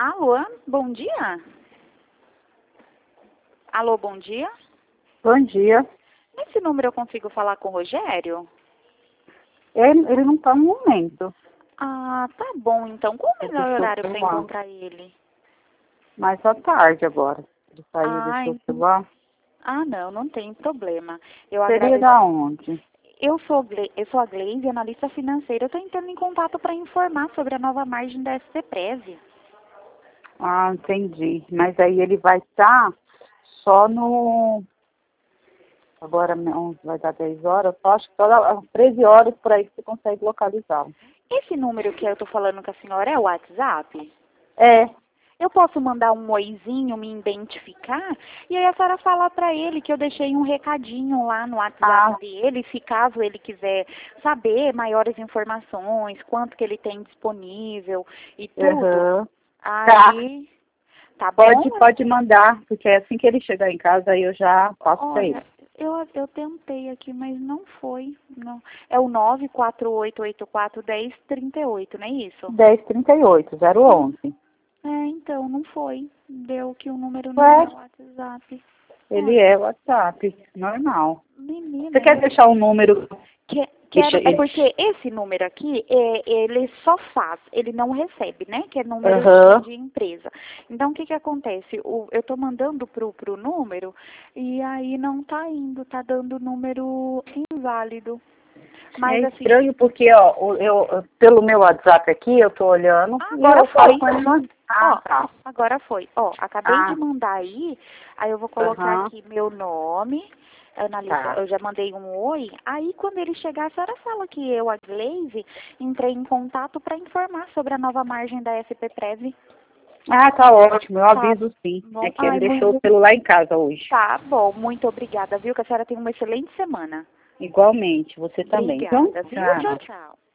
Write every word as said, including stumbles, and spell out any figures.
Alô, bom dia? Alô, bom dia? Bom dia. Nesse número eu consigo falar com o Rogério? Ele, ele não está no momento. Ah, tá bom, então. Qual o Ele melhor deixou horário o para celular. encontrar ele? Mais à tarde agora. Ele saiu, Ah, deixou o en- celular. ah, não, não tem problema. Eu Seria agradeço. da onde? Eu sou, Gle- eu sou a Gleise, analista financeira. Eu estou entrando em contato para informar sobre a nova margem da S C Prev. Ah, entendi. Mas aí ele vai estar só no... Agora não, vai dar dez horas. Eu acho que só às treze horas por aí que você consegue localizá-lo. Esse número que eu estou falando com a senhora é o WhatsApp? É. Eu posso mandar um oizinho, me identificar, e aí a senhora fala para ele que eu deixei um recadinho lá no WhatsApp Ah, dele, se caso ele quiser saber maiores informações, quanto que ele tem disponível e tudo. aham. Tá. Aí, tá Pode, bom? pode mandar, porque assim que ele chegar em casa aí eu já passo para ele. Olha, eu, eu tentei aqui, mas não foi. Não. É o nove quatro oito oito quatro um zero três oito, não é isso? dez trinta e oito, zero onze. É, então, não foi. Deu que o número não Ué, é WhatsApp. ele Olha, é WhatsApp, normal. menina, Você quer é, deixar um número? que- Deixa quero, é ele. porque esse número aqui, é, ele só faz, ele não recebe, né? Que é número de, Aham. de empresa. Então, o que que acontece? O, eu tô mandando pro, pro número e aí não tá indo, tá dando número inválido. É Mas assim, estranho porque, ó, o- eu, pelo meu WhatsApp aqui, eu tô olhando e agora eu falo foi. com ele no... Ah, Ó, tá. agora foi. Ó, acabei de Ah, mandar aí, aí eu vou colocar aham, aqui meu nome, analista, tá. eu já mandei um oi, aí quando ele chegar, a senhora fala que eu, a Gleise, entrei em contato para informar sobre a nova margem da S P Prev. Ah, tá ótimo, eu Tá aviso sim. É bom? que ele Ai, deixou muito. o celular em casa hoje. Tá bom, muito obrigada, viu? Que a senhora tenha uma excelente semana. Igualmente, você também, viu? Obrigada, viu? Tchau, Tchau. tchau.